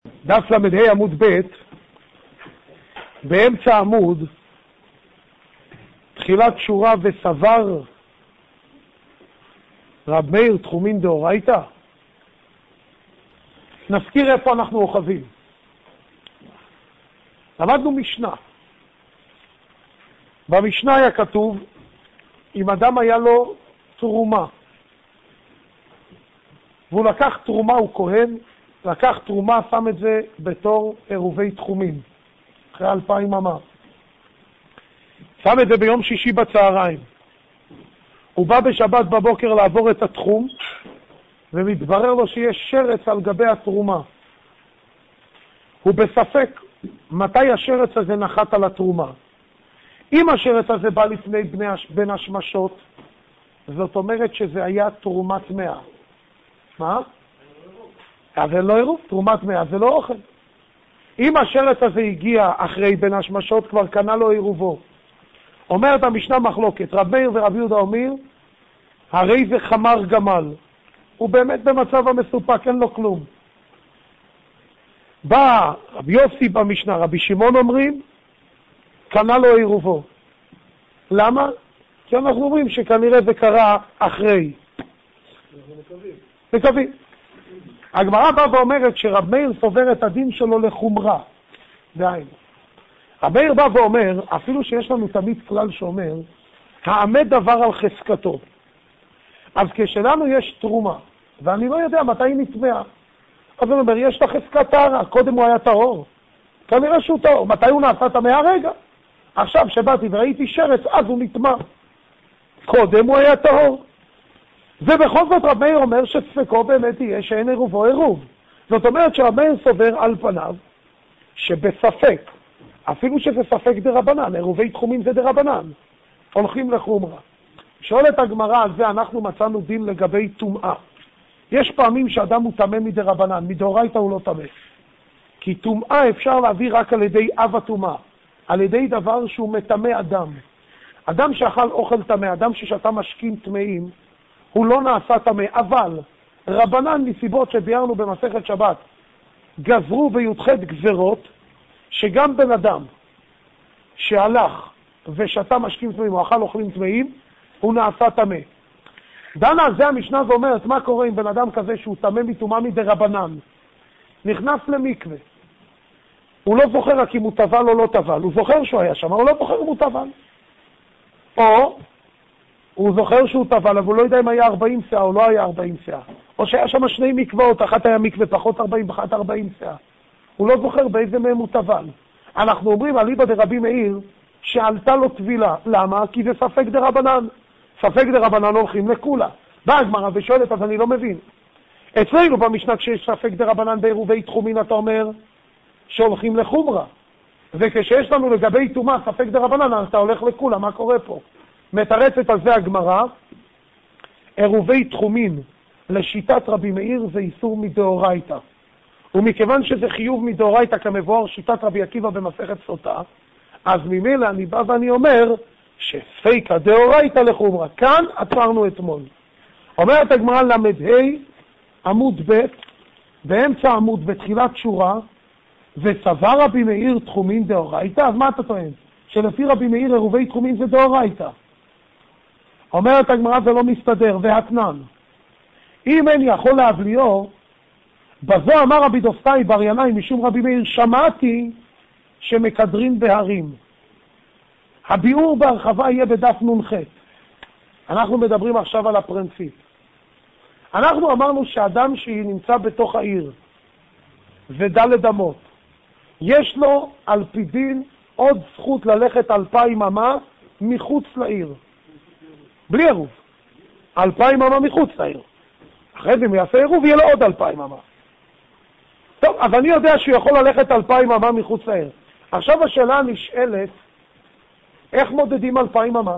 דף למדה עמוד ב', באמצע עמוד, תחילת שורה וסבר רב מאיר תחומין דאורייתא. נזכיר איפה אנחנו אוחזים. למדנו משנה. במשנה היה כתוב, אם אדם היה לו תרומה, והוא לקח תרומה, הוא כהן, לקח תרומה, שם את זה בתור עירובי תחומים, אחרי 2000 אמה. שם את זה ביום שישי בצהריים. הוא בא בשבת בבוקר לעבור את התחום, ומתברר לו שיש שרץ על גבי התרומה. הוא בספק מתי השרץ הזה נחת על התרומה. אם השרץ הזה בא לפני בין השמשות, זאת אומרת שזה היה תרומת 100. מה? זה לא עירוב, תרומת 100, זה לא אוכל. אם השרץ הזה הגיע אחרי בין השמשות, כבר קנה לו עירובו. אומרת המשנה מחלוקת, רב מאיר ורב יהודה אומר, הרי זה חמר גמל. הוא באמת במצב המסופק, אין לו כלום. בא רבי יוסי במשנה, רבי שמעון אומרים, קנה לו עירובו. למה? כי אנחנו אומרים שכנראה זה קרה אחרי. מקווים. הגמרא באה ואומרת שרב מאיר סובר את הדין שלו לחומרה. דהיינו. רב מאיר בא ואומר, אפילו שיש לנו תמיד כלל שאומר, העמד דבר על חזקתו. אז כשלנו יש תרומה, ואני לא יודע מתי היא נטמעה. אז הוא אומר, יש לה חזקת טהרה, קודם הוא היה טהור. כנראה שהוא טהור. מתי הוא נעשה טמא? הרגע. עכשיו שבאתי וראיתי שרץ, אז הוא נטמע. קודם הוא היה טהור. ובכל זאת רב מאיר אומר שספקו באמת יהיה שאין עירובו עירוב. זאת אומרת שרב מאיר סובר על פניו שבספק, אפילו שזה ספק דרבנן, עירובי תחומים זה דרבנן, הולכים לחומרה. שואלת הגמרא על זה, אנחנו מצאנו דין לגבי טומאה. יש פעמים שאדם הוא טמא מדרבנן, מדאורייתא הוא לא טמא. כי טומאה אפשר להביא רק על ידי אב הטומאה, על ידי דבר שהוא מטמא אדם. אדם שאכל אוכל טמא, אדם ששתה משקים טמאים, הוא לא נעשה טמא, אבל רבנן מסיבות שביארנו במסכת שבת, גזרו בי"ח גזרות, שגם בן אדם שהלך ושתה משקים טמאים או אכל אוכלים טמאים, הוא נעשה טמא. דנה על זה המשנה ואומרת, מה קורה עם בן אדם כזה שהוא טמא מטומאה מדרבנן? נכנס למקווה. הוא לא זוכר רק אם הוא טבל או לא טבל, הוא זוכר שהוא היה שם, הוא לא זוכר אם הוא טבל. או הוא זוכר שהוא טבל, אבל הוא לא יודע אם היה 40 שעה או לא היה 40 שעה. או שהיה שם שני מקוואות, אחת היה מקווה פחות 40, אחת 40 שעה. הוא לא זוכר באיזה מהם הוא טבל. אנחנו אומרים, אליבא דרבי מאיר, שעלתה לו טבילה. למה? כי זה ספק דרבנן. ספק דרבנן הולכים לכולה. באה הגמרא ושואלת, אז אני לא מבין. אצלנו במשנה כשיש ספק דרבנן בעירובי תחומין, אתה אומר שהולכים לחומרה. וכשיש לנו לגבי טומאה ספק דרבנן, אתה הולך לכולה. מה קורה פה? מתרצת על זה הגמרא, עירובי תחומין לשיטת רבי מאיר זה איסור מדאורייתא. ומכיוון שזה חיוב מדאורייתא כמבואר שיטת רבי עקיבא במסכת סוטה, אז ממילא אני בא ואני אומר שספיקא דאורייתא לחומרא. כאן עצרנו אתמול. אומרת הגמרא למדה עמוד ב', באמצע עמוד בתחילת שורה, וסבר רבי מאיר תחומין דאורייתא. אז מה אתה טוען? שלפי רבי מאיר עירובי תחומין זה דאורייתא. אומרת הגמרא זה לא מסתדר, והתנן. אם אין יכול להבליאו, בזו אמר רבי דוסתאי בר ינאי משום רבי מאיר, שמעתי שמקדרים בהרים. הביאור בהרחבה יהיה בדף נ"ח. אנחנו מדברים עכשיו על הפרינציפ. אנחנו אמרנו שאדם שנמצא בתוך העיר ודלת אמות, יש לו על פי דין עוד זכות ללכת 2000 אמה מחוץ לעיר. בלי עירוב. 2000 אמה מחוץ לעיר. אחרי זה אם יעשה עירוב יהיה לו עוד 2000 אמה. טוב, אז אני יודע שהוא יכול ללכת 2000 אמה מחוץ לעיר. עכשיו השאלה הנשאלת, איך מודדים 2000 אמה?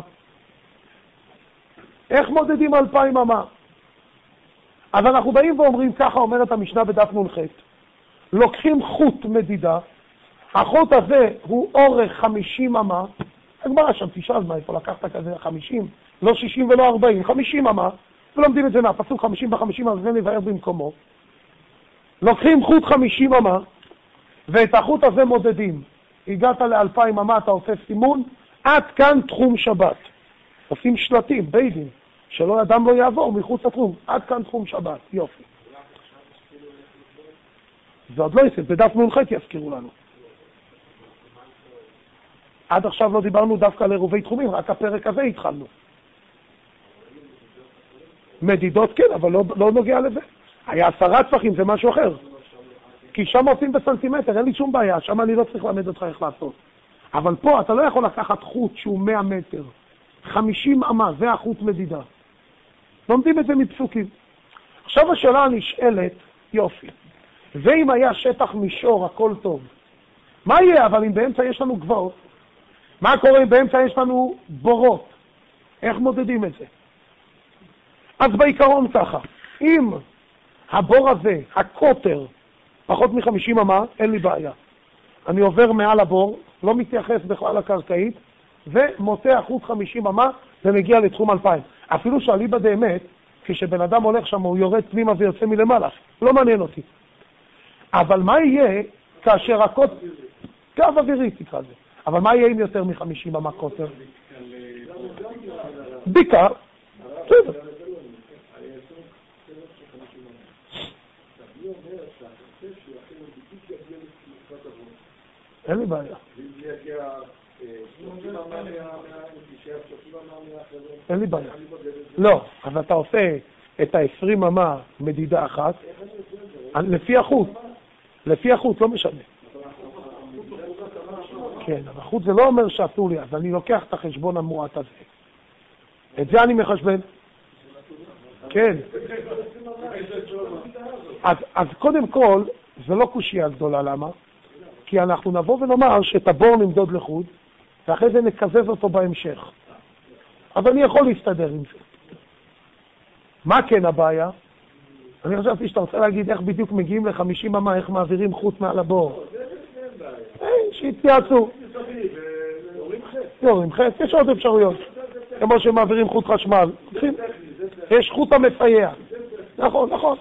איך מודדים 2000 אמה? אז אנחנו באים ואומרים, ככה אומרת המשנה בדף נ"ח, לוקחים חוט מדידה, החוט הזה הוא אורך 50 אמה, הגמרא שם תשאל מה, איפה לקחת כזה 50, לא 60 ולא 40, 50 אמה, ולומדים את זה מהפסוק 50 ב-50, אז זה נבהר במקומו. לוקחים חוט 50 אמה, ואת החוט הזה מודדים. הגעת ל-2000 אמה, אתה עושה סימון, עד כאן תחום שבת. עושים שלטים, ביידים, שלא אדם לא יעבור מחוץ לתחום, עד כאן תחום שבת, יופי. זה עוד לא יסד, בדף נ"ח יזכירו לנו. עד עכשיו לא דיברנו דווקא על עירובי תחומים, רק הפרק הזה התחלנו. מדידות כן, אבל לא נוגע לזה. היה 10 טפחים, זה משהו אחר. כי שם עושים בסנטימטר, אין לי שום בעיה, שם אני לא צריך ללמד אותך איך לעשות. אבל פה אתה לא יכול לקחת חוט שהוא 100 מטר, 50 אמה, זה החוט מדידה. לומדים את זה מפסוקים. עכשיו השאלה הנשאלת, יופי, ואם היה שטח מישור, הכל טוב. מה יהיה אבל אם באמצע יש לנו גבעות? מה קורה אם באמצע יש לנו בורות? איך מודדים את זה? אז בעיקרון ככה, אם הבור הזה, הקוטר, פחות מ-50 אמה, אין לי בעיה. אני עובר מעל הבור, לא מתייחס בכלל לקרקעית, ומוצא חוט 50 אמה ומגיע לתחום 2000. אפילו שאליבא דאמת, כשבן אדם הולך שם, הוא יורד פנימה ויוצא מלמעלה. לא מעניין אותי. אבל מה יהיה כאשר הקוטר... קו אווירי תקרא זה. אבל מה יהיה עם יותר מ-50 אמה קוטר? בדיקה. בסדר. אין לי בעיה. אין לי בעיה. לא, אז אתה עושה את ה-20 אמה מדידה אחת, לפי החוט. לפי החוט, לא משנה. כן, אבל החוט זה לא אומר שעשו לי, אז אני לוקח את החשבון המועט הזה. את זה אני מחשבן. כן. אז קודם כל, זה לא קושיה גדולה, למה? כי אנחנו נבוא ונאמר שאת הבור נמדוד לחוד, ואחרי זה נקזז אותו בהמשך. אז אני יכול להסתדר עם זה. מה כן הבעיה? אני חשבתי שאתה רוצה להגיד איך בדיוק מגיעים ל-50 אמה, איך מעבירים חוט מעל הבור. שיתייעצו. יורים חץ, יש עוד אפשרויות. כמו שמעבירים חוט חשמל. יש חוט המסייע. נכון, נכון.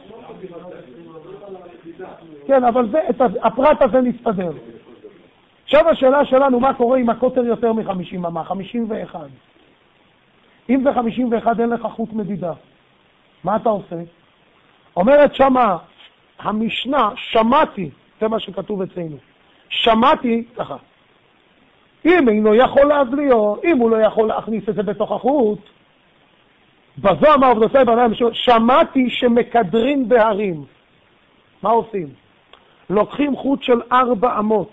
כן, אבל הפרט הזה נסתדר. עכשיו השאלה שלנו, מה קורה אם הקוטר יותר מ-50 אמה? 51. אם זה 51, אין לך חוט מדידה. מה אתה עושה? אומרת שמה, המשנה, שמעתי, זה מה שכתוב אצלנו. שמעתי, ככה. אם אינו יכול להבליעו, אם הוא לא יכול להכניס את זה בתוך החוט, בזו אמר עבדותיי בעיניים, שמעתי שמקדרים בהרים. מה עושים? לוקחים חוט של 4 אמות.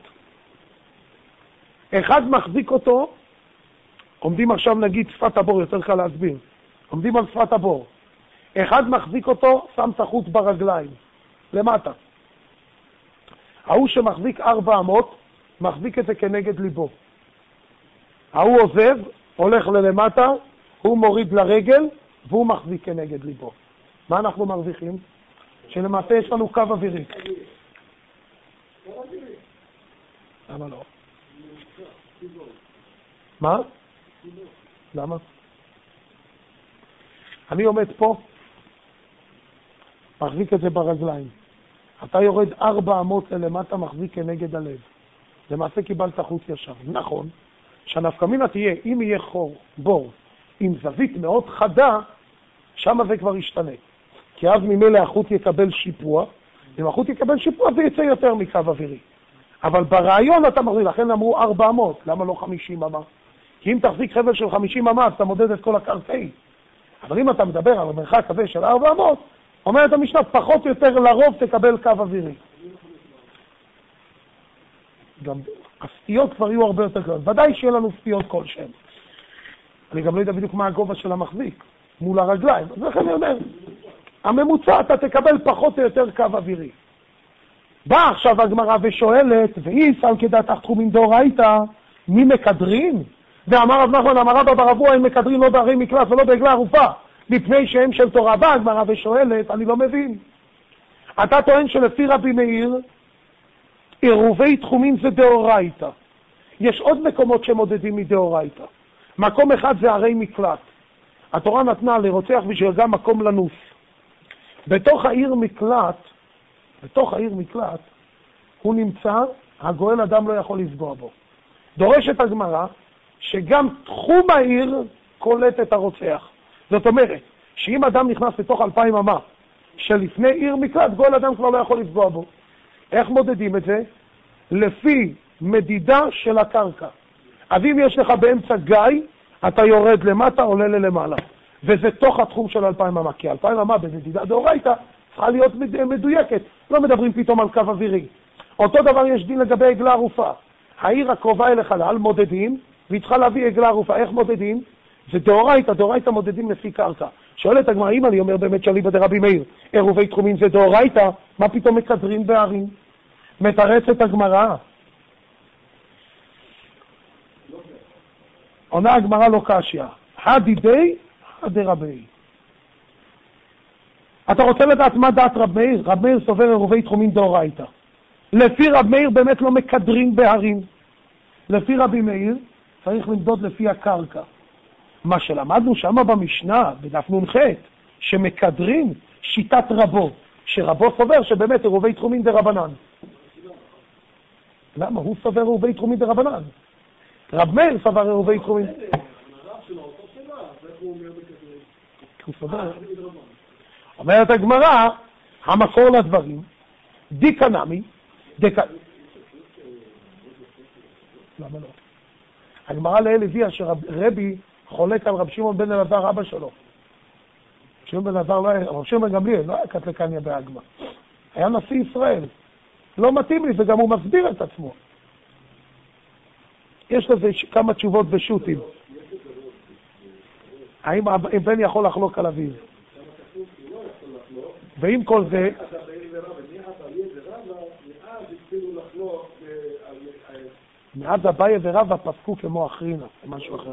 אחד מחזיק אותו, עומדים עכשיו נגיד שפת הבור, יותר קל להסביר. עומדים על שפת הבור. אחד מחזיק אותו, שם את החוט ברגליים, למטה. ההוא שמחזיק 4 אמות, מחזיק את זה כנגד ליבו. ההוא עוזב, הולך ללמטה, הוא מוריד לרגל, והוא מחזיק כנגד ליבו. מה אנחנו מרוויחים? שלמעשה יש לנו קו אווירי. למה לא? מה? למה? אני עומד פה, מחזיק את זה ברגליים. אתה יורד 4 אמות ללמטה, מחזיק כנגד הלב. למעשה קיבלת חוט ישר. נכון, שהנפקא מינה תהיה, אם יהיה חור, בור, עם זווית מאוד חדה, שם זה כבר ישתנה. כי אז ממילא החוט יקבל שיפוע, אם החוט יקבל שיפוע זה יצא יותר מקו אווירי. אבל ברעיון אתה מראה, לכן אמרו 400, למה לא 50 אמה? כי אם תחזיק חבל של 50 אמה, אז אתה מודד את כל הקרקעי. אבל אם אתה מדבר על המרחק הזה של 400, אומרת המשנה, פחות או יותר לרוב תקבל קו אווירי. גם הסטיות כבר יהיו הרבה יותר גדולות. ודאי שיהיה לנו סטיות כלשהן. אני גם לא יודע בדיוק מה הגובה של המחזיק, מול הרגליים. אז לכן אני אומר, הממוצע אתה תקבל פחות או יותר קו אווירי. באה עכשיו הגמרא ושואלת, ואי סל כדעתך תחומים דאורייתא, מי מקדרים? ואמר רב נחמן, אמר רבא בר אבוה, הם מקדרים לא בערי מקלט ולא בעגלה ערופה, מפני שהם של תורה. באה הגמרא ושואלת, אני לא מבין. אתה טוען שלפי רבי מאיר, עירובי תחומים זה דאורייתא. יש עוד מקומות שמודדים מדאורייתא. מקום אחד זה ערי מקלט. התורה נתנה לרוצח בשביל גם מקום לנוס. בתוך העיר מקלט, הוא נמצא, הגואל אדם לא יכול לפגוע בו. דורשת הגמרא שגם תחום העיר קולט את הרוצח. זאת אומרת, שאם אדם נכנס לתוך 2000 אמה שלפני עיר מקלט, גואל אדם כבר לא יכול לפגוע בו. איך מודדים את זה? לפי מדידה של הקרקע. אז אם יש לך באמצע גיא, אתה יורד למטה, עולה ללמעלה. וזה תוך התחום של 2000 אמה, כי 2000 אמה במדידה דאורייתא צריכה להיות מדויקת. לא מדברים פתאום על קו אווירי. אותו דבר יש דין לגבי עגלה ערופה. העיר הקרובה אל החלל מודדים, והיא צריכה להביא עגלה ערופה. איך מודדים? זה דאורייתא, דאורייתא מודדים לפי קרקע. שואלת הגמרא, אם אני אומר באמת שאליבא דרבי מאיר, עירובי תחומים זה דאורייתא, מה פתאום מקדרים בערים? מתרצת הגמרא. עונה הגמרא לא קשיא. הדידי, הדרבי. אתה רוצה לדעת מה דעת רב מאיר? רב מאיר סובר עירובי תחומים דאורייתא. לפי רב מאיר באמת לא מקדרים בערים. לפי רבי מאיר צריך למדוד לפי הקרקע. מה שלמדנו שם במשנה, בדף נ"ח, שמקדרים שיטת רבו, שרבו סובר שבאמת עירובי תחומים דרבנן. למה? הוא סובר עירובי תחומים דרבנן. רב מאיר סובר עירובי תחומים. הוא סובר. אומרת הגמרא, המקור לדברים, דיקא נמי, למה לא? הגמרא לאל הביאה שרבי חולק על רב שמעון בן אלעזר אבא שלו. שמעון בן אלעזר לא היה, רב שמעון גמליאל לא היה קטלקניה באגמא. היה נשיא ישראל. לא מתאים לי, וגם הוא מסביר את עצמו. יש לזה כמה תשובות בשו"תים. האם בן יכול לחלוק על אביו? ועם כל זה... מאז אביי ורבא פסקו כמו אחרינה, זה משהו אחר.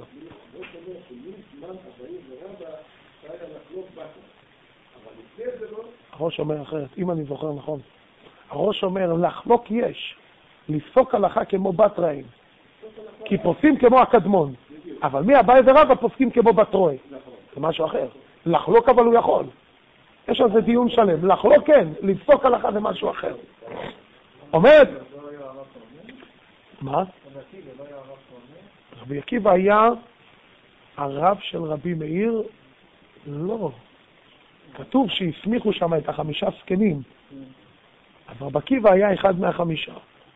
הראש אומר אחרת, אם אני זוכר נכון. הראש אומר, לחלוק יש, לפסוק הלכה כמו בת רעים. כי פוסקים כמו הקדמון. אבל מי אביי ורבא פוסקים כמו בת רועה. זה משהו אחר. לחלוק אבל הוא יכול. יש על זה דיון שלם. לחלוק כן, לפסוק הלכה זה משהו אחר. אומרת... מה? רבי עקיבא היה הרב של רבי מאיר? לא. כתוב שהסמיכו שם את 5 זקנים. אז רבי עקיבא היה אחד מה5.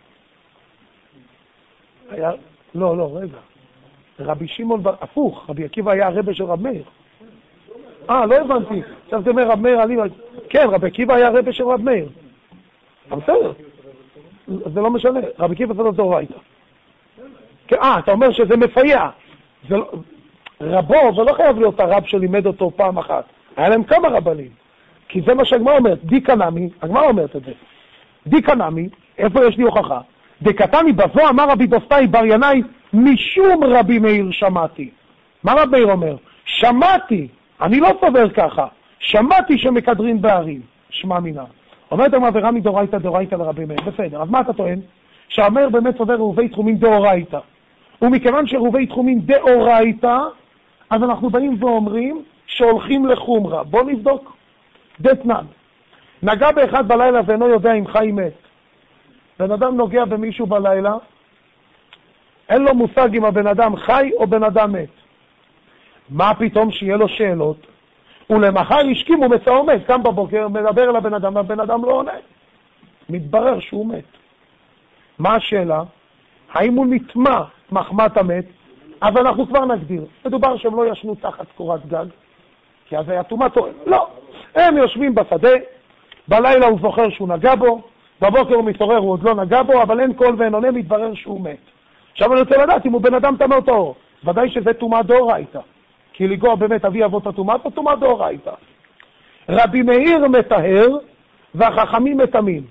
היה... לא, רגע. רבי שמעון, הפוך, רבי עקיבא היה הרבא של רבי מאיר. לא הבנתי. עכשיו זה אומר רבי מאיר, כן, רבי עקיבא היה הרבא של רבי מאיר. בסדר. זה לא משנה, רבי עקיבא זה לא דאורייתא. אתה אומר שזה מפייע. רבו, זה לא חייב להיות הרב שלימד אותו פעם אחת. היה להם כמה רבנים. כי זה מה שהגמרא אומרת, דיקא נמי, הגמרא אומרת את זה. דיקא נמי, איפה יש לי הוכחה? דקתני בזו אמר רבי דוסתאי בר ינאי, משום רבי מאיר שמעתי. מה רבי מאיר אומר? שמעתי, אני לא סובר ככה, שמעתי שמקדרים בערים, שמע מינה. אומרת המעברה מדאורייתא דאורייתא לרבי מאיר, בסדר, אז מה אתה טוען? שאומר באמת סובר עירובי תחומים דאורייתא. ומכיוון שעירובי תחומים דאורייתא, אז אנחנו באים ואומרים שהולכים לחומרה. בוא נבדוק. דתנן. נגע באחד בלילה ואינו יודע אם חי מת. בן אדם נוגע במישהו בלילה, אין לו מושג אם הבן אדם חי או בן אדם מת. מה פתאום שיהיה לו שאלות? ולמחר השכים ומצאו מת, קם בבוקר, מדבר אל הבן אדם, והבן אדם לא עונה. מתברר שהוא מת. מה השאלה? האם הוא נטמע מחמת המת? אז אנחנו כבר נגדיר. מדובר שהם לא ישנו תחת קורת גג, כי אז היה טומאת אוהל. לא. הם יושבים בשדה, בלילה הוא זוכר שהוא נגע בו, בבוקר הוא מתעורר, הוא עוד לא נגע בו, אבל אין קול ואין עונה, מתברר שהוא מת. עכשיו אני רוצה לדעת אם הוא בן אדם טמא או טהור. ודאי שזה טומאה דאורייתא. כי לגוע באמת אבי אבות הטומאה, זה טומאה דאורייתא. רבי מאיר מטהר והחכמים מטמאים.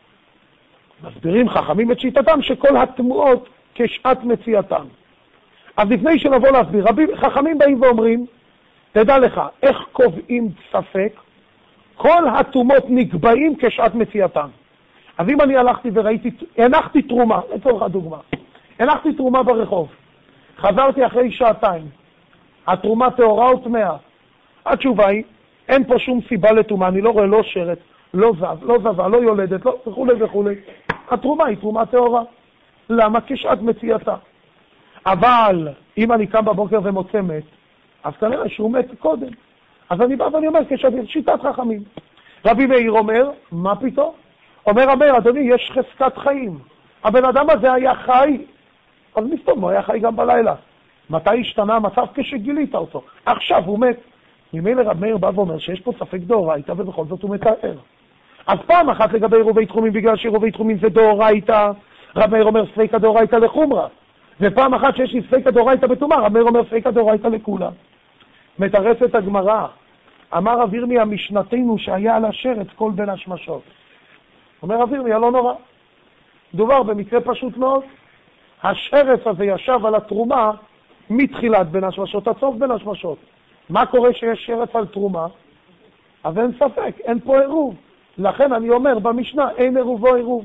מסבירים חכמים את שיטתם שכל הטמאות כשעת מציאתם. אז לפני שנבוא להסביר, חכמים באים ואומרים, תדע לך, איך קובעים ספק? כל הטומאות נקבעים כשעת מציאתם. אז אם אני הלכתי וראיתי, הנחתי תרומה, לצורך הדוגמה, הנחתי תרומה ברחוב, חזרתי אחרי 2 שעות, התרומה טהורה או טמאה? התשובה היא, אין פה שום סיבה לטומאה, אני לא רואה לא שרת, לא זב, לא זבה, לא יולדת, לא וכו' וכו'. התרומה היא תרומה טהורה. למה? כשעת מציאתה. אבל אם אני קם בבוקר ומוצא מת, אז כנראה שהוא מת קודם. אז אני בא ואני אומר, שיטת חכמים. רבי מאיר אומר, מה פתאום? אומר המאיר, אדוני, יש חזקת חיים. הבן אדם הזה היה חי, אז מסתום, הוא היה חי גם בלילה. מתי השתנה המצב? כשגילית אותו. עכשיו הוא מת. ממילא רבי מאיר בא ואומר שיש פה ספק דאורייתא, ובכל זאת הוא מתאר. אז פעם אחת לגבי עירובי תחומים, בגלל שעירובי תחומים זה דאורייתא, רבי מאיר אומר ספיקא דאורייתא לחומרא. ופעם אחת שיש לי ספיקא דאורייתא בטומאה, רבי מאיר אומר ספיקא דאורייתא לכולה. מתרצת הגמרא, אמר רב ירמיה משנתנו שהיה על השרץ כל בין השמשות. אומר רב ירמיה, לא נורא. דובר במקרה פשוט מאוד. השרץ הזה ישב על התרומה מתחילת בין השמשות, הסוף בין השמשות. מה קורה שיש שרץ על תרומה? אז אין ספק, אין פה עירוב. לכן אני אומר במשנה, אין עירוב או עירוב.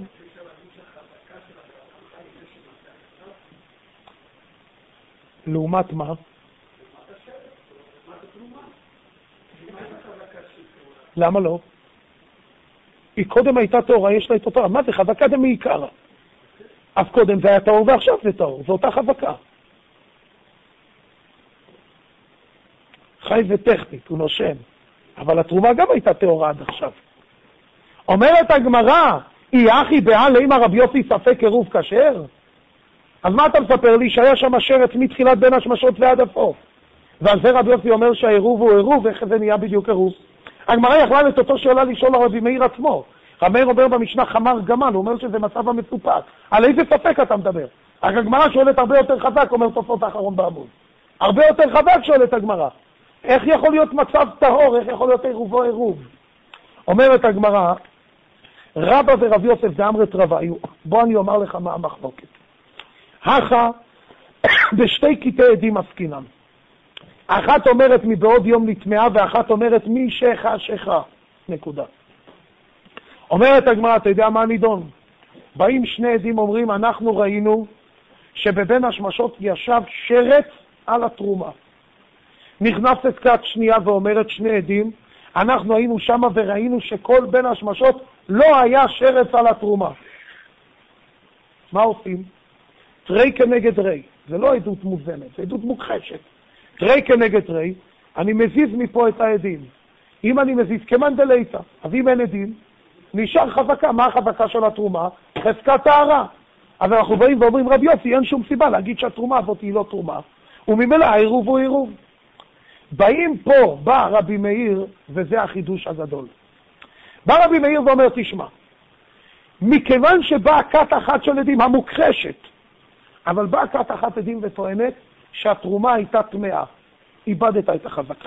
לעומת מה? למה לא? היא קודם הייתה טהורה, יש לה את אותה. מה זה? חזקה דמעיקרא. אז קודם זה היה טהור ועכשיו זה טהור. זו אותה חזקה. חי וטכנית, הוא נושם. אבל התרומה גם הייתה טהורה עד עכשיו. אומרת הגמרא, אי אחי בעל אימא רבי יוסי ספק עירוב כשר? אז מה אתה מספר לי? שהיה שם השרץ מתחילת בין השמשות ועד הסוף. ועל זה רבי יוסי אומר שהעירוב הוא עירוב, איך זה נהיה בדיוק עירוב? הגמרא יכלה את אותו שאלה לשאול הרבי מאיר עצמו. רבי מאיר אומר במשנה חמר גמל, הוא אומר שזה מצב המסופק. על איזה ספק אתה מדבר? רק הגמרא שואלת הרבה יותר חזק, אומר תוספות האחרון בעמוד. הרבה יותר חזק שואלת הגמרא. איך יכול להיות מצב טהור? איך יכול להיות עירוב או עירוב? אומרת הגמרא, רבא ורבי יוסף דאמרת רבא, בוא אני אומר לך מה המחלוקת. הכה בשתי קטעי עדים עסקינן. אחת אומרת מבעוד יום נטמעה, ואחת אומרת מי שכה. נקודה. אומרת הגמרא, אתה יודע מה הנידון? באים שני עדים אומרים, אנחנו ראינו שבבין השמשות ישב שרץ על התרומה. נכנסת כת שנייה ואומרת שני עדים, אנחנו היינו שם וראינו שכל בין השמשות לא היה שרץ על התרומה. מה עושים? תרי כנגד רי. זה לא עדות מוזנת, זה עדות מוכחשת. תרי כנגד רי, אני מזיז מפה את העדים. אם אני מזיז כמן דלייתא, אז אם אין עדים, נשאר חזקה. מה החזקה של התרומה? חזקת טהרה. אז אנחנו באים ואומרים, רבי יוסי, אין שום סיבה להגיד שהתרומה הזאת היא לא תרומה. וממילא העירוב הוא עירוב. באים פה, בא רבי מאיר, וזה החידוש הגדול. בא רבי מאיר ואומר, תשמע, מכיוון שבאה כת אחת של עדים המוכחשת, אבל באה כת אחת עדים וטוענת שהתרומה הייתה טמאה, איבדת את החזקה.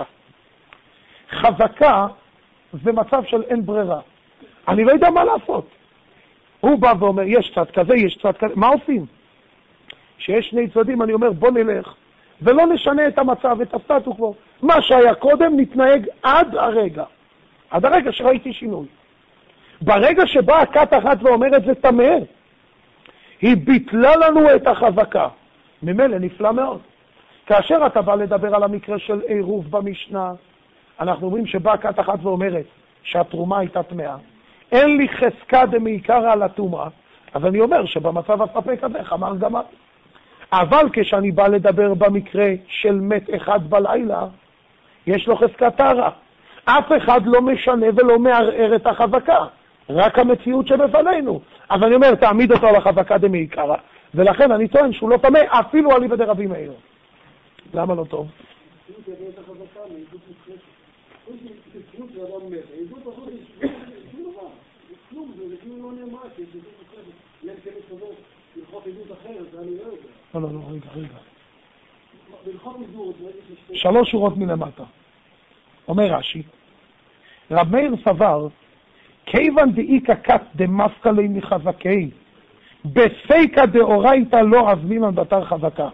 חזקה זה מצב של אין ברירה. אני לא יודע מה לעשות. הוא בא ואומר, יש צד כזה, יש צד כזה, מה עושים? שיש שני צדדים, אני אומר, בוא נלך, ולא נשנה את המצב, את הסטטוס קוו. מה שהיה קודם נתנהג עד הרגע שראיתי שינוי. ברגע שבאה כת אחת ואומרת זה טמא, היא ביטלה לנו את החזקה. ממילא נפלא מאוד. כאשר אתה בא לדבר על המקרה של עירוב במשנה, אנחנו אומרים שבאה כת אחת ואומרת שהתרומה הייתה טמאה. אין לי חזקה דמעיקרא על הטומאה, אז אני אומר שבמצב הספק הזה חמר גמל. אבל כשאני בא לדבר במקרה של מת אחד בלילה, יש לו חזקת טהרה. אף אחד לא משנה ולא מערער את החזקה, רק המציאות שבפנינו. אז אני אומר, תעמיד אותו על החזקה דמעיקרא, ולכן אני טוען שהוא לא טמא אפילו אליבא דרבי מאיר. למה לא טוב? לא, רגע. 3 שורות מלמטה. אומר רש"י, רב מאיר סבר, כיוון דאיקא כת דמפקלי מחזקי, בספיקא דאורייתא לא עזמינן בתר חזקה.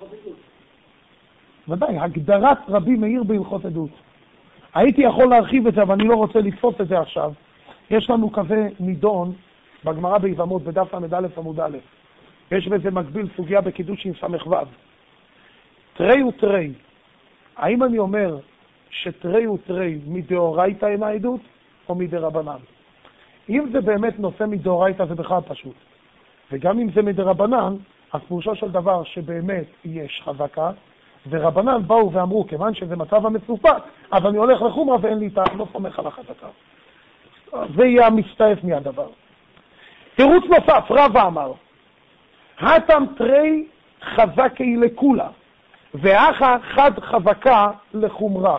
ודאי, הגדרת רבי מאיר בהלכות עדות. הייתי יכול להרחיב את זה, אבל אני לא רוצה לתפוס את זה עכשיו. יש לנו כזה נידון בגמרא ביבמות, בדף ל"א עמוד א'. יש בזה מקביל סוגיה בקידושין ס"ו. תרי ותרי. האם אני אומר שתרי ותרי מדאורייתא אין העדות או מדרבנן? אם זה באמת נושא מדאורייתא זה בכלל פשוט. וגם אם זה מדרבנן, אז פירושו של דבר שבאמת יש חזקה, ורבנן באו ואמרו, כיוון שזה מצב המסופק, אז אני הולך לחומרה ואין לי לא סומך על החזקה. זה יהיה המסתעף מהדבר. תירוץ נוסף, רבא אמר, התם תרי חזקי לכולה, ואחה חד חזקה לחומרה.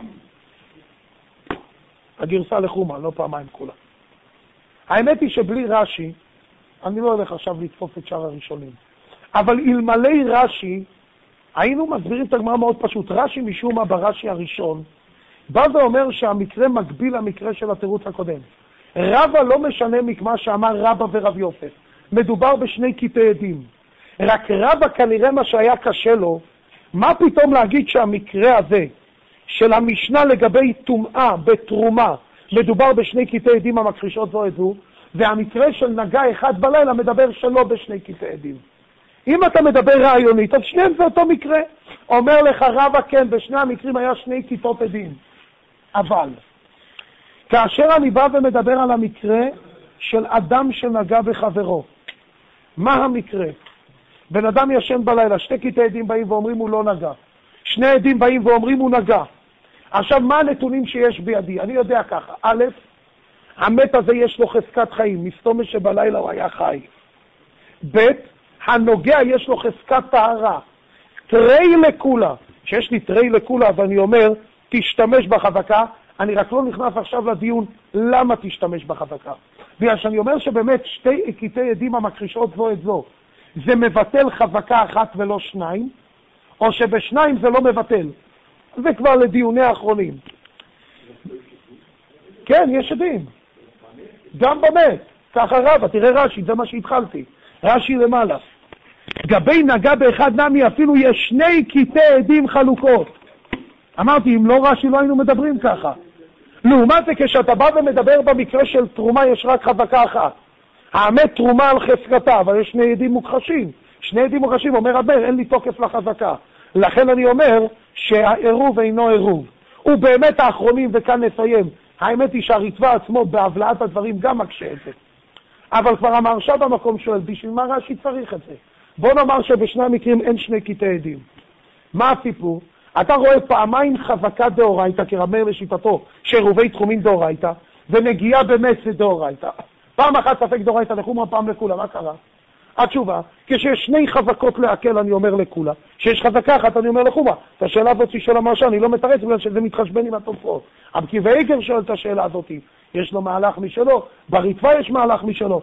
הגרסה לחומרה, לא פעמיים כולה. האמת היא שבלי רש"י, אני לא הולך עכשיו לתפוס את שאר הראשונים, אבל אלמלא רש"י, היינו מסבירים את הגמרא מאוד פשוט. רש"י משום מה ברש"י הראשון, בא ואומר שהמקרה מקביל למקרה של התירוץ הקודם. רבא לא משנה מכמה שאמר רבא ורב יוסף. מדובר בשני קטעי עדים. רק רבא כנראה מה שהיה קשה לו, מה פתאום להגיד שהמקרה הזה של המשנה לגבי טומאה בתרומה, מדובר בשני קטעי עדים המכחישות זו את זו, והמקרה של נגע אחד בלילה מדבר שלא בשני קטעי עדים. אם אתה מדבר רעיונית, אז שניהם זה אותו מקרה. אומר לך רבא, כן, בשני המקרים היה שני כיתות עדים. אבל, כאשר אני בא ומדבר על המקרה של אדם שנגע בחברו, מה המקרה? בן אדם ישן בלילה, שני קטעי עדים באים ואומרים הוא לא נגע. שני עדים באים ואומרים הוא נגע. עכשיו, מה הנתונים שיש בידי? אני יודע ככה. א', המת הזה יש לו חזקת חיים, מסתום שבלילה הוא היה חי. ב', הנוגע יש לו חזקת טהרה. תרי לכולה. שיש לי תרי לכולה ואני אומר, תשתמש בחזקה, אני רק לא נכנס עכשיו לדיון למה תשתמש בחזקה. בגלל שאני אומר שבאמת שתי קטעי עדים המכחישות זו את זו, זה מבטל חזקה אחת ולא שניים, או שבשניים זה לא מבטל. זה כבר לדיוני האחרונים. כן, יש עדים. גם באמת. ככה רבא, תראה רש"י, זה מה שהתחלתי. רש"י למעלה. גבי נגע באחד נמי אפילו יש שני קטעי עדים חלוקות. אמרתי, אם לא רש"י לא היינו מדברים ככה. לעומת זה, כשאתה בא ומדבר במקרה של תרומה יש רק חזקה אחת. האמת תרומה על חזקתה, אבל יש שני עדים מוכחשים. שני עדים מוכחשים, אומר רבי, אין לי תוקף לחזקה. לכן אני אומר שהעירוב אינו עירוב. הוא באמת האחרונים, וכאן נסיים. האמת היא שהרצפה עצמו בהבלעת הדברים גם מקשה את זה. אבל כבר המרש"א במקום שואל, בשביל מה רש"י צריך את זה? בוא נאמר שבשני המקרים אין שני קטעי עדים. מה הסיפור? אתה רואה פעמיים חזקה דאורייתא, כרב מאיר לשיטתו, שעירובי תחומים דאורייתא, ונגיעה במס דאורייתא. פעם אחת ספק דאורייתא לחומרה, פעם לכולה. מה קרה? התשובה, כשיש שני חזקות להקל אני אומר לכולה, כשיש חזקה אחת אני אומר לחומרה. את השאלה הזאת של המרש"א אני לא מתרץ בגלל שזה מתחשבן עם התופעות. רבי עקיבא איגר שואל את השאלה הזאת, יש לו מהלך משלו, ברצפה יש מהלך משלו.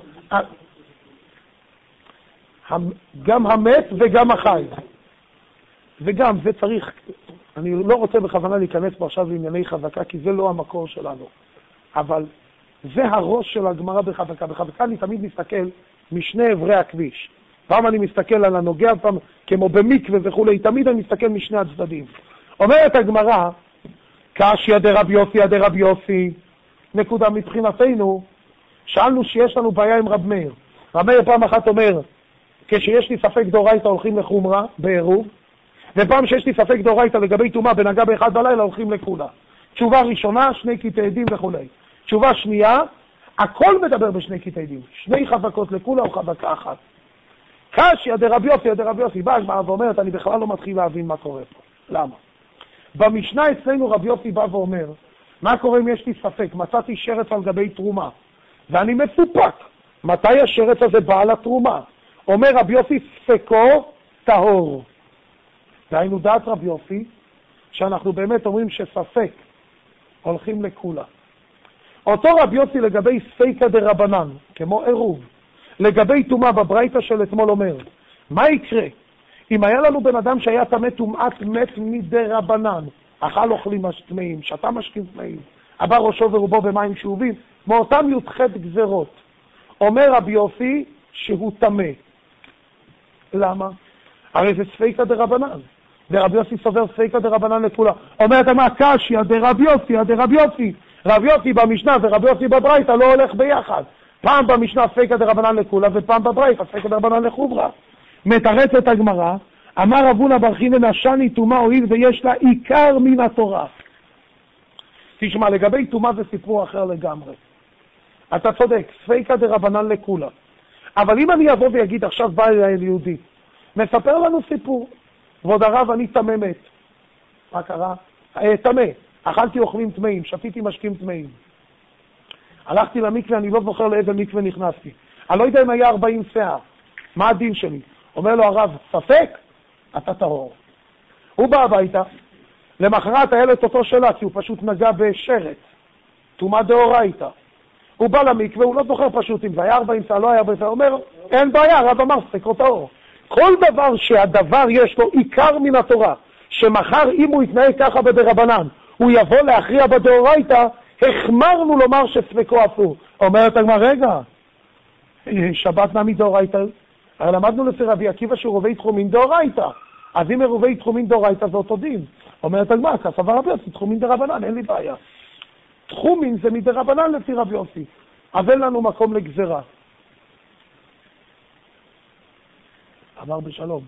גם המת וגם החי. וגם זה צריך, אני לא רוצה בכוונה להיכנס פה עכשיו לענייני חזקה, כי זה לא המקור שלנו. אבל זה הראש של הגמרא בחזקה. בחזקה אני תמיד מסתכל משני עברי הכביש. פעם אני מסתכל על הנוגע, פעם כמו במקווה וכולי, תמיד אני מסתכל משני הצדדים. אומרת הגמרא, קשיא דרבי יוסי דרבי יוסי, נקודה מבחינתנו, שאלנו שיש לנו בעיה עם רב מאיר. רב מאיר פעם אחת אומר, כשיש לי ספק דאורייתא הולכים לחומרה, בעירוב, ופעם שיש לי ספק דאורייתא לגבי טומאה בנגע באחד בלילה הולכים לכולה. תשובה ראשונה, שני קטעי עדים וכולי. תשובה שנייה, הכל מדבר בשני קטעי עדים. שני חזקות לכולה או חזקה אחת. קשיא דרבי יוסי דרבי יוסי, באה הגמרא ואומרת, אני בכלל לא מתחיל להבין מה קורה פה. למה? במשנה אצלנו רבי יוסי בא ואומר, מה קורה אם יש לי ספק? מצאתי שרץ על גבי תרומה, ואני מסופק. מתי השרץ הזה בא על התרומה? אומר רבי יוסי, ספקו טהור. והיינו דעת רבי יוסי, שאנחנו באמת אומרים שספק הולכים לכולה. אותו רבי יוסי לגבי ספיקא דרבנן, כמו עירוב, לגבי טומאה בברייתא של אתמול אומר, מה יקרה? אם היה לנו בן אדם שהיה טמא טומאת מת מדרבנן, אכל אוכלים טמאים, שתה משקים טמאים, עבר ראשו ורובו במים שאובים, מאותם י"ח גזרות. אומר רבי יוסי שהוא טמא. למה? הרי זה ספיקא דרבנן. ורבי יוסי סובר ספיקא דרבנן לכולה. אומרת מה? קשיא דרבי יוסי דרבי יוסי. רבי יוסי במשנה ורבי יוסי בברייתא לא הולך ביחד. פעם במשנה ספיקא דרבנן לכולה ופעם בברייתא ספיקא דרבנן לחומרה. מתרצת הגמרא, אמר רב הונא בר חינא נשני טומאה הואיל ויש לה עיקר מן התורה. תשמע, לגבי טומאה זה סיפור אחר לגמרי. אתה צודק, ספיקה דרבנן לכולה. אבל אם אני אבוא ויגיד, עכשיו בא אליי יהודי, מספר לנו סיפור, ועוד הרב אני תמה מת. מה קרה? תמה. אכלתי אוכלים טמאים, שתיתי משקים טמאים. הלכתי למקווה, אני לא זוכר לאיזה מקווה נכנסתי. אני לא יודע אם היה 40 שיער. מה הדין שלי? אומר לו הרב, ספק? אתה טהור. הוא בא הביתה, למחרת היה לו את אותו שאלה, כי הוא פשוט נגע בשרת. טומאה דאורייתא. הוא בא למקווה, הוא לא זוכר פשוט אם זה היה 40 שיער, לא היה 40 שיער. הוא אומר, אין בעיה, הרב אמר, ספק או טהור. כל דבר שהדבר יש לו עיקר מן התורה, שמחר אם הוא יתנהג ככה בדרבנן, הוא יבוא להכריע בדאורייתא, החמרנו לומר שספקו אסור. אומרת הגמרא, רגע, שבת נמי דאורייתא, הרי למדנו לפי רבי עקיבא שרובי תחומין דאורייתא, אז אם מרובי תחומין דאורייתא זה אותו דין. אומרת הגמרא, כסבר רבי יוסי, תחומין דרבנן, אין לי בעיה. תחומין זה מדרבנן לפי רבי יוסי, אז אין לנו מקום לגזרה. אמר בשלום.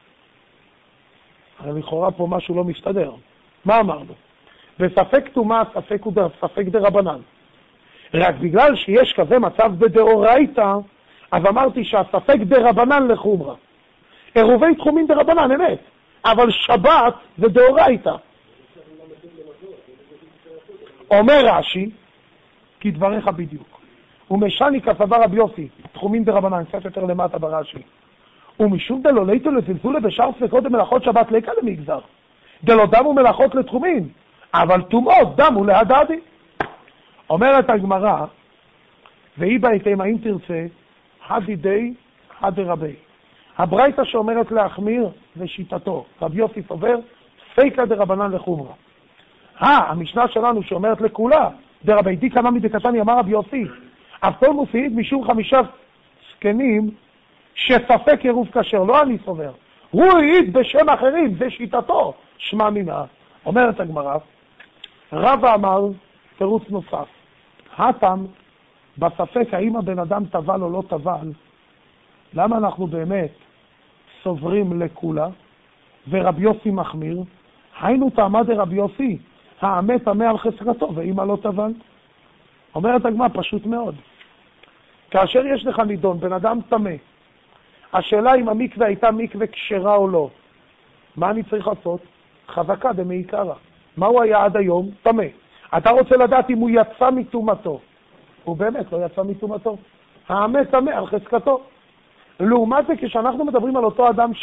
הרי לכאורה פה משהו לא מסתדר. מה אמרנו? בספק טומאה, ספק דרבנן. רק בגלל שיש כזה מצב בדאורייתא, אז אמרתי שהספק דרבנן לחומרה. עירובי תחומין דרבנן, אמת. אבל שבת זה דאורייתא. אומר רש"י, כי דבריך בדיוק. ומשני כסבר רבי יוסי, תחומין דרבנן, קצת יותר למטה ברש"י. ומשום דלא ליתו לזלזול בשאר ספקות במלאכות שבת לקה למגזר. דלא דמו מלאכות לתחומין, אבל טומאות דמו להדדי. אומרת הגמרא, והיא בהתאם, האם תרצה, הדידי הדרבי. הברייתא שאומרת להחמיר זה שיטתו. רבי יוסי סובר, ספיקה דרבנן לחומרה. המשנה שלנו שאומרת לכולה, דרבי די קנמי דקתני, אמר רבי יוסי, אף כל מופיעית משום 5 זקנים, שספק עירוב כשר, לא אני סובר. הוא העיד בשם אחרים, זה שיטתו, שמע מינה. אומרת הגמרא, רבא אמר, תירוץ נוסף, הטם בספק האם הבן אדם טבל או לא טבל, למה אנחנו באמת סוברים לכולה, ורבי יוסי מחמיר, היינו טעמה דרבי יוסי, העמה טמא על חזקתו, ואמא לא טבל. אומרת הגמרא, פשוט מאוד. כאשר יש לך נידון, בן אדם טמא, השאלה אם המקווה הייתה מקווה כשרה או לא. מה אני צריך לעשות? חזקה דמעיקרא. מה הוא היה עד היום? טמא. אתה רוצה לדעת אם הוא יצא מטומאתו. הוא באמת לא יצא מטומאתו. העמה טמא על חזקתו. לעומת זה, כשאנחנו מדברים על אותו אדם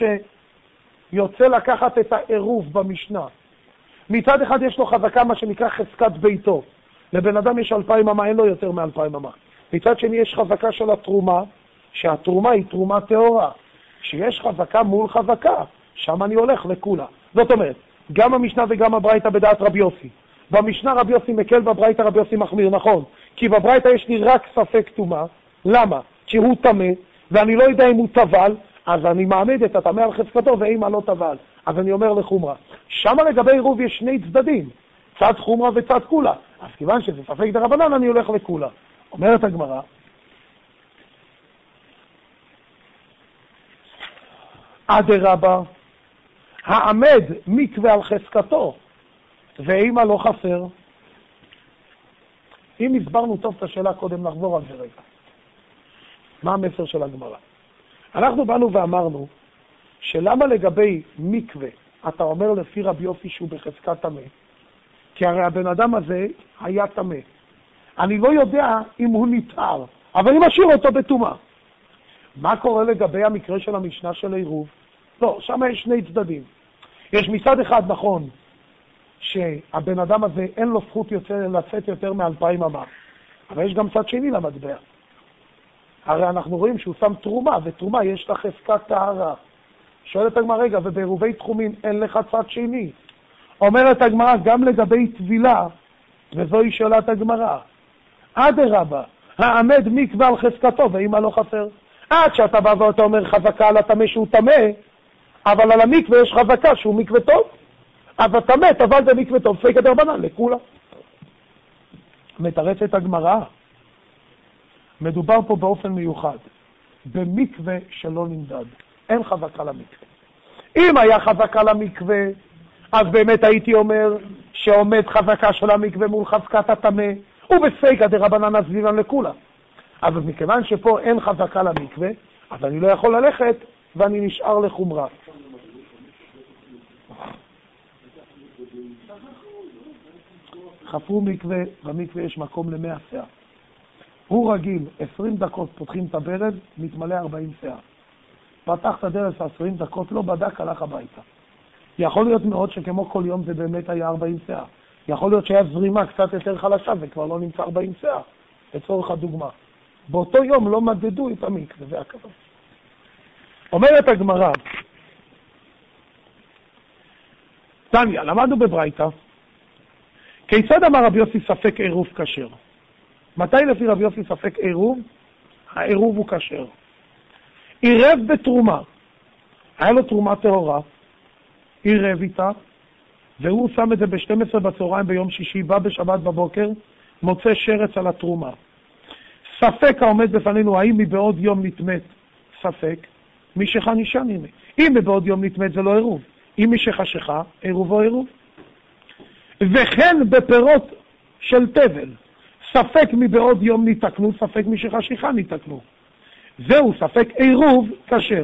שיוצא לקחת את העירוב במשנה, מצד אחד יש לו חזקה מה שנקרא חזקת ביתו. לבן אדם יש 2,000 אמה, אין לו יותר מ2,000 אמה. מצד שני יש חזקה של התרומה, שהתרומה היא תרומה טהורה. שיש חזקה מול חזקה, שם אני הולך לכולה. זאת אומרת, גם המשנה וגם הברייתא בדעת רבי יוסי. במשנה רבי יוסי מקל, בברייתא רבי יוסי מחמיר, נכון. כי בברייתא יש לי רק ספק טומאה. למה? כי הוא טמא, ואני לא יודע אם הוא טבל, אז אני מעמיד את הטמא על חזקתו, ואמא לא טבל. אז אני אומר לחומרה. שם לגבי עירוב יש 2 צדדים, צד חומרה וצד כולה. אז כיוון שזה ספק דרבנן, אני הולך לכולה. אומרת הגמרא, אדרבה, העמד מקווה על חזקתו, ואמא לא חסר. אם הסברנו טוב את השאלה קודם, נחזור על זה רגע. מה המסר של הגמרא? אנחנו באנו ואמרנו, שלמה לגבי מקווה, אתה אומר לפי רבי יוסי שהוא בחזקת טמא, כי הרי הבן אדם הזה היה טמא. אני לא יודע אם הוא נטהר, אבל אני משאיר אותו בטומאה. מה קורה לגבי המקרה של המשנה של עירוב? לא, שם יש 2 צדדים. יש מצד אחד נכון, שהבן אדם הזה אין לו זכות לצאת יותר מ2,000 אמה. אבל יש גם צד שני למטבע. הרי אנחנו רואים שהוא שם תרומה, ותרומה יש לה חזקת טהרה. שואלת הגמרא, רגע, ובעירובי תחומים אין לך צד שני. אומרת הגמרא, גם לגבי טבילה, וזוהי שאלת הגמרא. אדרבה, העמד מקווה על חזקתו, ואמא לא חסר. עד שאתה בא ואתה אומר חזקה על הטמא שהוא טמא, אבל על המקווה יש חזקה שהוא מקווה טוב. אז הטמא טבל זה מקווה טוב, ספיקה דרבנן לכולה. מתרצת הגמרא, מדובר פה באופן מיוחד, במקווה שלא נמדד. אין חזקה למקווה. אם היה חזקה למקווה, אז באמת הייתי אומר שעומד חזקה של המקווה מול חזקת הטמא, ובספיקה דרבנן הסביבן לכולה. אבל מכיוון שפה אין חזקה למקווה, אז אני לא יכול ללכת ואני נשאר לחומרה. חפרו מקווה, במקווה יש מקום ל100 שאה. הוא רגיל, 20 דקות פותחים את הברד, מתמלא 40 שאה. פתח את הדרך 20 דקות, לא בדק, הלך הביתה. יכול להיות מאוד שכמו כל יום זה באמת היה 40 שאה. יכול להיות שהיה זרימה קצת יותר חלשה וכבר לא נמצא 40 שאה. לצורך הדוגמה. באותו יום לא מדדו את המקווה, זה הכוונה. אומרת הגמרא, תניא, למדנו בברייתא, כיצד אמר רבי יוסי ספק עירוב כשר? מתי לפי רבי יוסי ספק עירוב? העירוב הוא כשר. עירב בתרומה, היה לו תרומה טהורה, עירב איתה, והוא שם את זה ב-12 בצהריים ביום שישי, בא בשבת בבוקר, מוצא שרץ על התרומה. ספק העומד בפנינו, האם מבעוד יום נתמת? ספק, מי שחנישה נראה. אם מבעוד יום נתמת זה לא עירוב. אם מי שחשיכה, עירוב או עירוב. וכן בפירות של תבל, ספק מבעוד יום נתקנו, ספק מי שחשיכה נתקנו. זהו ספק עירוב כשר.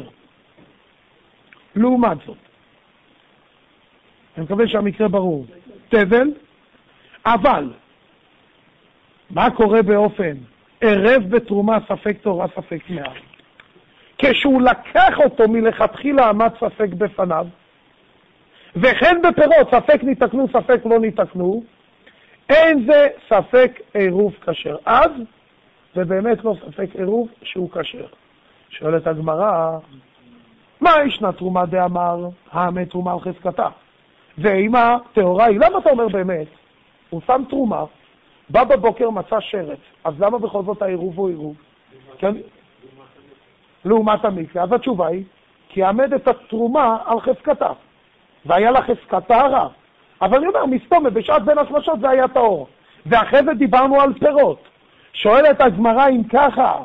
לעומת זאת, אני מקווה שהמקרה ברור, תבל, אבל מה קורה באופן ערב בתרומה ספק תורה ספק טמאה? כשהוא לקח אותו מלכתחילה עמד ספק בפניו, וכן בפירות ספק נתקנו ספק לא נתקנו, אין זה ספק עירוב כשר. אז זה באמת לא ספק עירוב שהוא כשר. שואלת הגמרא, מה ישנה תרומה דאמר האמת תרומה על חזקתה? ואם הטהורה היא, למה אתה אומר באמת? הוא שם תרומה, בא בבוקר מצא שרץ, אז למה בכל זאת העירוב הוא עירוב? כן? לעומת המקווה. אז התשובה היא, כי עמד את התרומה על חזקתה, והיה לה חזקתה הרע. אבל אני אומר, מסתומה, בשעת בין השמשות זה היה טהור. ואחרי זה דיברנו על פירות. שואלת הגמרא אם ככה,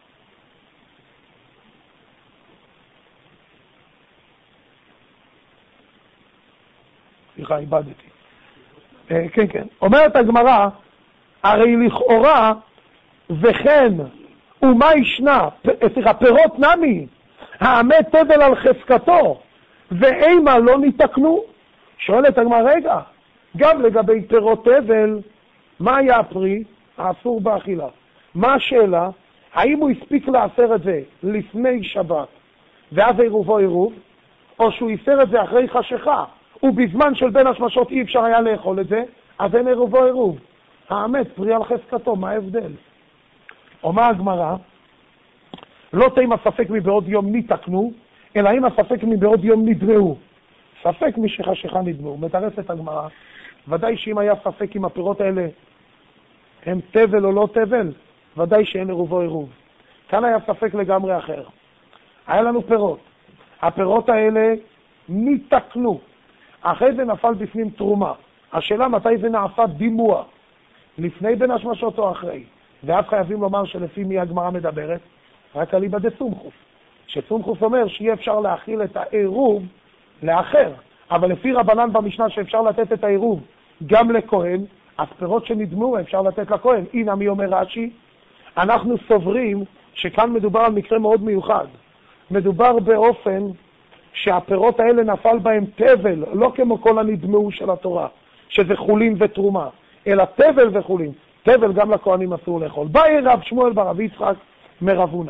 סליחה, איבדתי. כן. אומרת הגמרא, הרי לכאורה, וכן, ומה ישנה, פירות נמי, העמד תבל על חזקתו, ואימה לא נתקנו. שואלת הגמרא, רגע, גם לגבי פירות תבל, מה היה הפרי? האסור באכילה. מה השאלה? האם הוא הספיק לאסר את זה לפני שבת, ואז עירובו עירוב, או שהוא איסר את זה אחרי חשיכה, ובזמן של בין השמשות אי אפשר היה לאכול את זה, אז אין עירובו עירוב. האמת, פרי על חזקתו, מה ההבדל? אומר הגמרא, לא תימא ספק מבעוד יום נתקנו, אלא אם הספק מבעוד יום נדמעו. ספק משחשיכה נדמעו. מתרצת הגמרא, ודאי שאם היה ספק אם הפירות האלה הם תבל או לא תבל, ודאי שאין עירובו עירוב. כאן היה ספק לגמרי אחר. היה לנו פירות. הפירות האלה נתקנו. אחרי זה נפל בפנים תרומה. השאלה מתי זה נעשה דימוע, לפני בין השמשות או אחרי. ואז חייבים לומר שלפי מי הגמרא מדברת, רק על איבא דסומכוס. שסומכוס אומר שיהיה אפשר להכיל את העירוב לאחר, אבל לפי רבנן במשנה שאפשר לתת את העירוב גם לכהן, אז פירות שנדמו אפשר לתת לכהן. הנה מי אומר רש"י, אנחנו סוברים שכאן מדובר על מקרה מאוד מיוחד. מדובר באופן שהפירות האלה נפל בהם תבל, לא כמו כל הנדמו של התורה, שזה חולין ותרומה, אלא תבל וחולין. תבל גם לכהנים אסור לאכול. בא רב שמואל ברב יצחק מרבונה.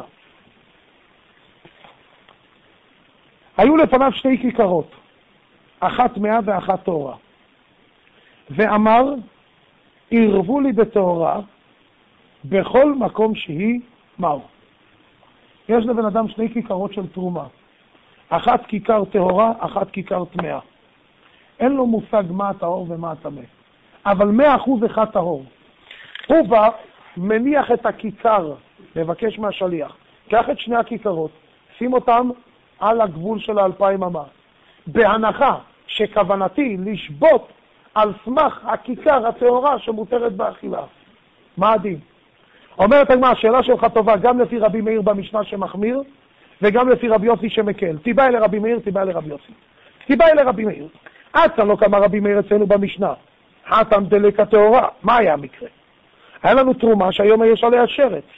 היו לפניו שתי כיכרות, אחת טמאה ואחת טהורה. ואמר, עירבו לי בטהורה בכל מקום שהיא מהו. יש לבן אדם שני כיכרות של תרומה. אחת כיכר טהורה, אחת כיכר טמאה. אין לו מושג מה הטהור ומה הטמא. אבל 100% אחד טהור. הוא בא, מניח את הכיכר, מבקש מהשליח. קח את שני הכיכרות, שים אותם על הגבול של 2000 אמה. בהנחה שכוונתי לשבות על סמך הכיכר הטהורה שמותרת באכילה. מה הדין? אומרת הגמרא, השאלה שלך טובה גם לפי רבי מאיר במשנה שמחמיר, וגם לפי רבי יוסי שמקל. תיבא אל רבי מאיר, תיבא אל רבי יוסי. תיבא אל רבי מאיר. עצן לא כמה רבי מאיר אצלנו במשנה. חתם דלק הטהורה. מה היה המקרה? היה לנו תרומה שהיום יש עליה שרץ.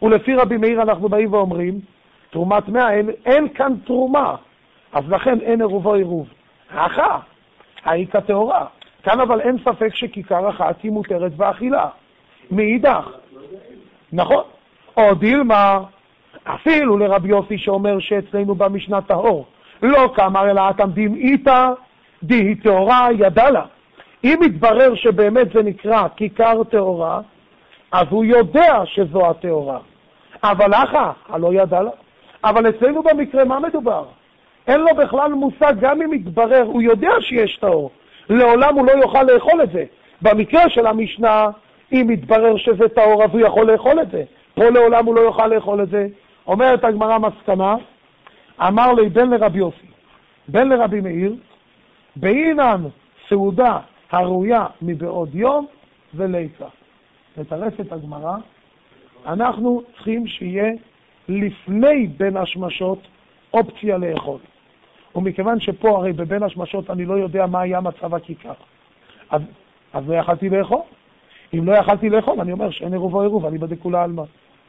ולפי רבי מאיר אנחנו באים ואומרים, תרומת 100 אין כאן תרומה, אז לכן אין עירובו עירוב. היא כטהורה. כאן אבל אין ספק שכיכר אחת היא מותרת באכילה. מאידך. נכון. או דילמה, אפילו לרבי יוסי שאומר שאצלנו במשנה טהור, לא כאמר אלא התמדים איתה, די טהורה ידע לה. אם יתברר שבאמת זה נקרא כיכר טהורה, אז הוא יודע שזו הטהורה. אבל לא ידע לה. אבל אצלנו במקרה מה מדובר? אין לו בכלל מושג, גם אם יתברר, הוא יודע שיש טהור. לעולם הוא לא יוכל לאכול את זה. במקרה של המשנה, אם יתברר שזה טהור, אז הוא יכול לאכול את זה. פה לעולם הוא לא יוכל לאכול את זה. אומרת הגמרא מסקנה, אמר לי בן לרבי יוסי, בן לרבי מאיר, בעינן סעודה הראויה מבעוד יום וליקה. לתרץ הגמרא, אנחנו צריכים שיהיה לפני בין השמשות אופציה לאכול. ומכיוון שפה הרי בבין השמשות אני לא יודע מה היה מצב הכיכר. אז לא יכלתי לאכול. אם לא יכלתי לאכול, אני אומר שאין עירובו עירוב, אני בדק כולה על מה.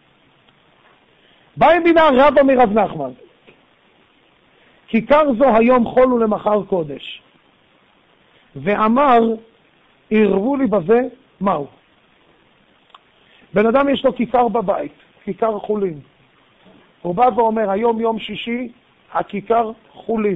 בא עם בינה רבא מרב נחמן. כיכר זו היום חול ולמחר קודש. ואמר, עירבו לי בזה, מהו? בן אדם יש לו כיכר בבית, כיכר חולין. הוא בא ואומר, היום יום שישי, הכיכר חולין.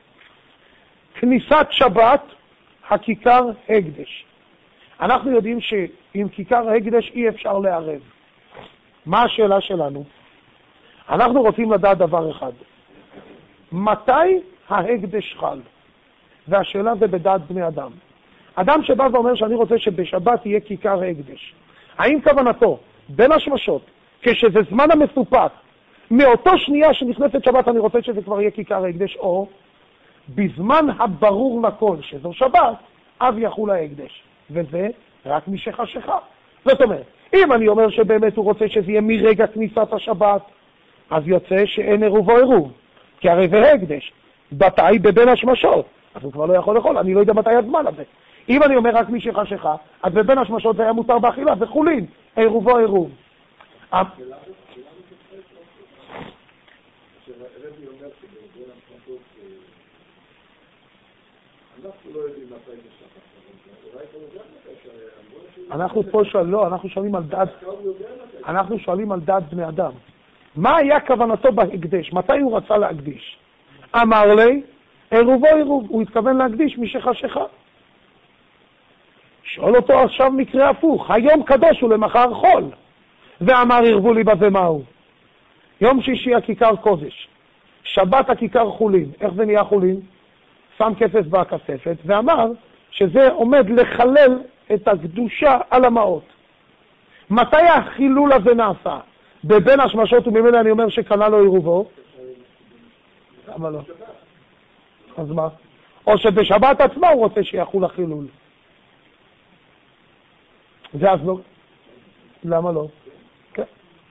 כניסת שבת, הכיכר הקדש. אנחנו יודעים שעם כיכר הקדש אי אפשר לערב. מה השאלה שלנו? אנחנו רוצים לדעת דבר אחד. מתי ההקדש חל? והשאלה זה בדעת בני אדם. אדם שבא ואומר שאני רוצה שבשבת יהיה כיכר הקדש. האם כוונתו בין השמשות, כשזה זמן המסופק, מאותו שנייה שנכנסת שבת אני רוצה שזה כבר יהיה כיכר הקדש, או בזמן הברור לכל שזו שבת, אז יחול ההקדש. וזה רק משחשיכה. זאת אומרת, אם אני אומר שבאמת הוא רוצה שזה יהיה מרגע כניסת השבת, אז יוצא שאין עירובו עירוב, כי הרי זה הקדש. מתי בבין השמשות, אז הוא כבר לא יכול לאכול, אני לא יודע מתי הזמן הזה. אם אני אומר רק משחשיכה, אז בבין השמשות זה היה מותר באכילה, זה חולין, עירובו עירוב. אנחנו פה שואלים על דעת בני אדם. מה היה כוונתו בהקדש? מתי הוא רצה להקדיש? אמר לי, עירובו עירוב, הוא התכוון להקדיש משחשיכה. שואל אותו עכשיו מקרה הפוך, היום קדוש ולמחר חול. ואמר עירבו לי בזה מהו? יום שישי הכיכר קודש, שבת הכיכר חולין. איך זה נהיה חולין? שם כסף בכספת, ואמר שזה עומד לחלל את הקדושה על המעות. מתי החילול הזה נעשה? בבין השמשות, וממילא אני אומר שקנה לו עירובו. למה לא? אז מה? או שבשבת עצמה הוא רוצה שיחול החילול. זה אז לא. למה לא? כן.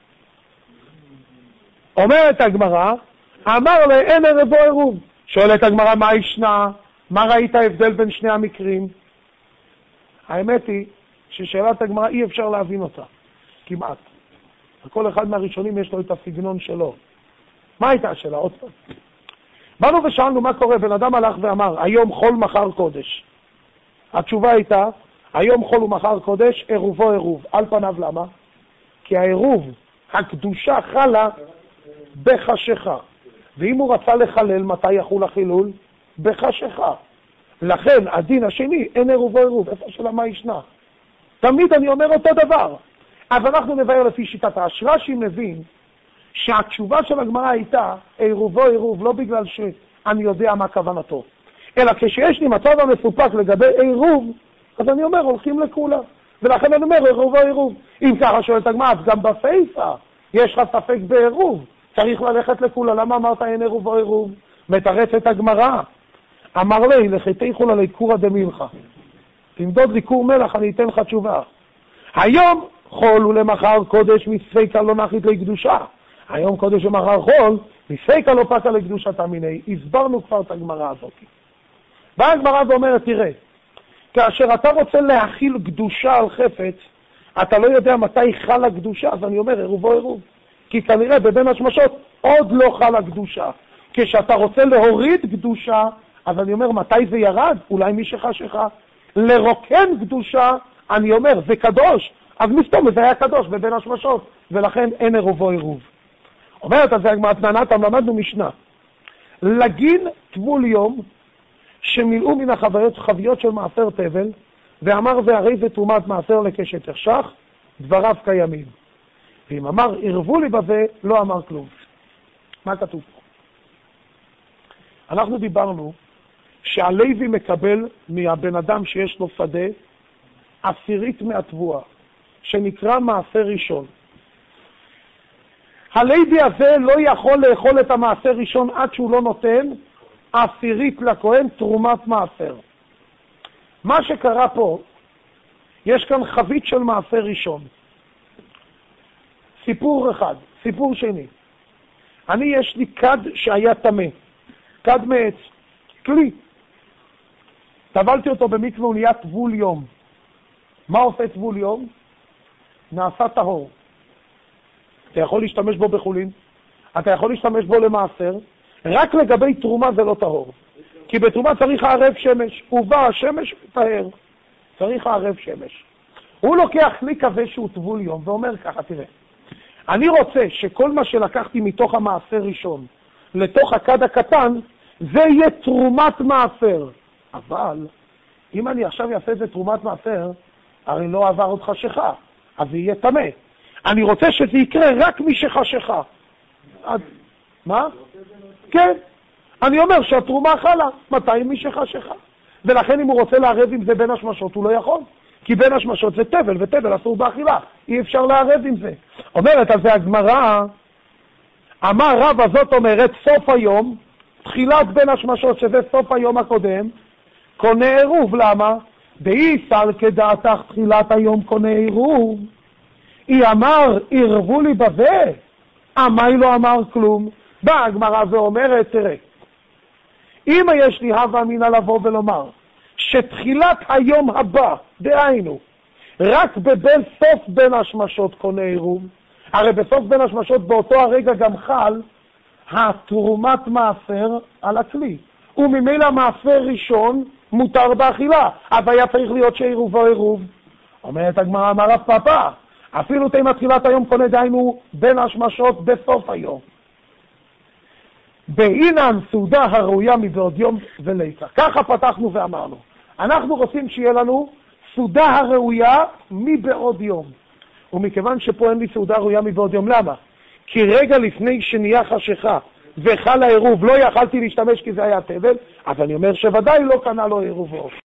אומרת הגמרא, אמר לי אין עירובו עירוב. שואלת הגמרא, מה ישנה? מה ראית ההבדל בין שני המקרים? האמת היא ששאלת הגמרא אי אפשר להבין אותה, כמעט. כל אחד מהראשונים יש לו את הסגנון שלו. מה הייתה השאלה? עוד פעם. באנו ושאלנו מה קורה, בן אדם הלך ואמר, היום חול מחר קודש. התשובה הייתה, היום חול ומחר קודש, עירובו עירוב. על פניו למה? כי העירוב, הקדושה חלה בחשיכה. ואם הוא רצה לחלל, מתי יחול החילול? בחשיכה. לכן, הדין השני, אין עירובו עירוב. איפה השאלה מה ישנה? תמיד אני אומר אותו דבר. אז אנחנו נבהר לפי שיטת רש"י מבין שהתשובה של הגמרא הייתה עירובו עירוב, לא בגלל שאני יודע מה כוונתו, אלא כשיש לי מצב המסופק לגבי עירוב, אז אני אומר הולכים לכולה, ולכן אני אומר עירובו עירוב. אם ככה שואלת הגמרא, אז גם בפייסה יש לך ספק בעירוב, צריך ללכת לכולה. למה אמרת אין עירובו עירוב? מתרצת הגמרא, אמר לי לחטא חולה לקורא דמילך, תמדוד לי קור מלח אני אתן לך תשובה. היום חול ולמחר קודש מספיקה לא נחית לקדושה. היום קודש ומחר חול מספיקה לא פקה לקדושה תמיני. הסברנו כבר את הגמרא הזאת. באה הגמרא ואומרת, תראה, כאשר אתה רוצה להכיל קדושה על חפץ, אתה לא יודע מתי חלה קדושה, אז אני אומר עירוב או עירוב. כי כנראה בבין השמשות עוד לא חלה קדושה. כשאתה רוצה להוריד קדושה, אז אני אומר מתי זה ירד? אולי מי שחשיכה. לרוקן קדושה, אני אומר זה קדוש, אז מסתום זה היה קדוש בבין השמשות, ולכן אין עירוב או עירוב. אומרת אז הגמרא תנעתם, למדנו משנה. לגין טבול יום שמילאו מן החביות של מעשר תבל, ואמר והרי זה תרומת מעשר לקשת תרשח, דבריו קיימים. ואם אמר ערבו לי בזה, לא אמר כלום. מה כתוב פה? אנחנו דיברנו שהלוי מקבל מהבן אדם שיש לו שדה 10% מהתבואה, שנקרא מעשר ראשון. הלוי הזה לא יכול לאכול את המעשר ראשון עד שהוא לא נותן 10% לכהן תרומת מעשר. מה שקרה פה, יש כאן חבית של מעשר ראשון. סיפור אחד. סיפור שני. יש לי כד שהיה טמא. כד מעץ. כלי. טבלתי אותו במקווה, הוא נהיה טבול יום. מה עושה טבול יום? נעשה טהור. אתה יכול להשתמש בו בחולין, אתה יכול להשתמש בו למעשר, רק לגבי תרומה זה לא טהור. כי בתרומה צריך הערב שמש, ובא השמש טהר. צריך הערב שמש. הוא לוקח כלי כזה שהוא טבול יום ואומר ככה, תראה, אני רוצה שכל מה שלקחתי מתוך המעשר ראשון לתוך הכד הקטן, זה יהיה תרומת מעשר. אבל אם אני עכשיו אעשה את זה תרומת מעשר, הרי לא עבר עוד חשיכה, אז זה יהיה טמא. אני רוצה שזה יקרה רק מי שחשיכה. מה? כן. אני אומר שהתרומה חלה, מתי מי שחשיכה. ולכן אם הוא רוצה לערב עם זה בין השמשות, הוא לא יכול. כי בין השמשות זה תבל, ותבל אסור באכילה. אי אפשר לערב עם זה. אומרת, אז זה הגמרא, אמר רב הזאת אומרת, סוף היום, תחילת בין השמשות, שזה סוף היום הקודם, קונה עירוב. למה? באיסר כדעתך תחילת היום קונה עירוב. היא אמר, עירבו לי בזה. אמי לא אמר כלום. באה הגמרא ואומרת, תראה, אם יש לי הווה אמינא לבוא ולומר, שתחילת היום הבא, דהיינו, רק סוף בין השמשות קונה עירוב, הרי בסוף בין השמשות באותו הרגע גם חל התרומת מעשר על הכלי. וממילא מעשר ראשון מותר באכילה, אז היה צריך להיות שעירוב או עירוב. אומרת הגמרא, אמר רב פאפא, אפילו תימא תחילת היום קונה, דהיינו בין השמשות בסוף היום. בהינן סעודה הראויה מבעוד יום ולילה. ככה פתחנו ואמרנו. אנחנו רוצים שיהיה לנו סעודה הראויה מבעוד יום. ומכיוון שפה אין לי סעודה ראויה מבעוד יום, למה? כי רגע לפני שנהיה חשיכה וחל העירוב לא יכלתי להשתמש כי זה היה תבל, אז אני אומר שוודאי לא קנה לו עירובו.